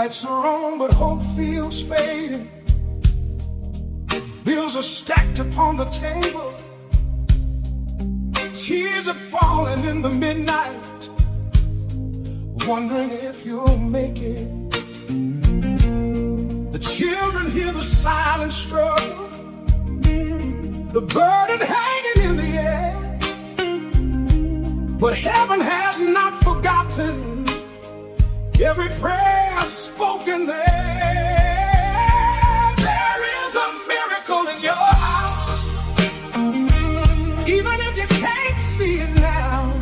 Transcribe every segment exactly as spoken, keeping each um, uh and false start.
Lights are on, but hope feels fading. Bills are stacked upon the table. Tears are falling in the midnight, wondering if you'll make it. The children hear the silent struggle, the burden hanging in the air. But heaven has not forgotten every prayer spoken there. There is a miracle in your house, even if you can't see it now.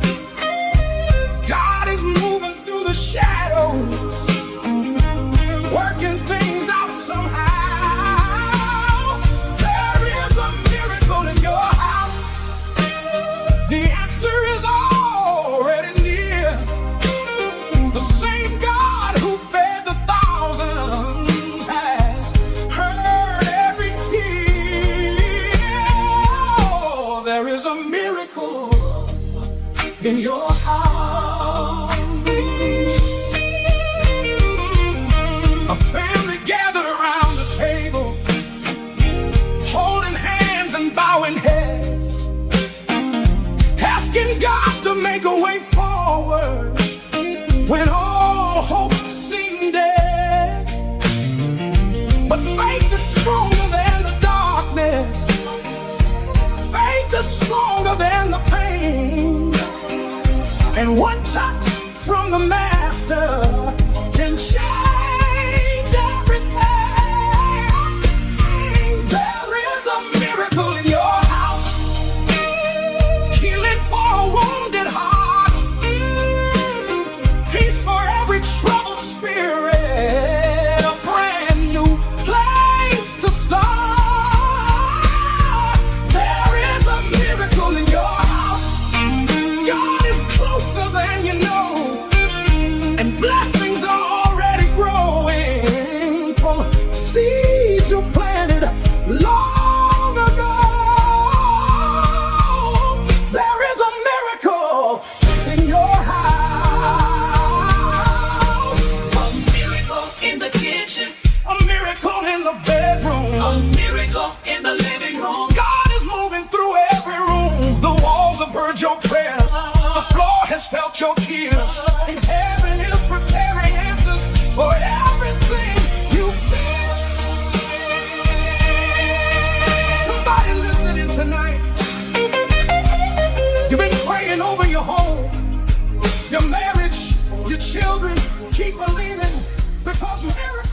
God is moving through the shadows, working things out somehow. There is a miracle in your house. The answer is already near. The same God who fed the thousands has heard every tear. Oh, there is a miracle in your house. A family gathered around the table, holding hands and bowing heads, asking God to make a way forward when all hope seemed dead. But faith is stronger than the darkness. Faith is stronger than the pain. And one touch from the Master can change everything. There is a miracle in your house, healing for a wounded heart, peace for every troubled spirit, a brand new place to start. There is a miracle in your house. God is closer than you know, and blessings are already growing from seeds you planted long ago. There is a miracle in your house. A miracle in the kitchen, A miracle in the bedroom. a miracle in the living room. God is moving through every room. The walls have heard your prayers, the floor has felt your tears, and heaven is preparing answers for everything you feel. Somebody listening tonight, you've been praying over your home, your marriage, your children. Keep believing, because miracles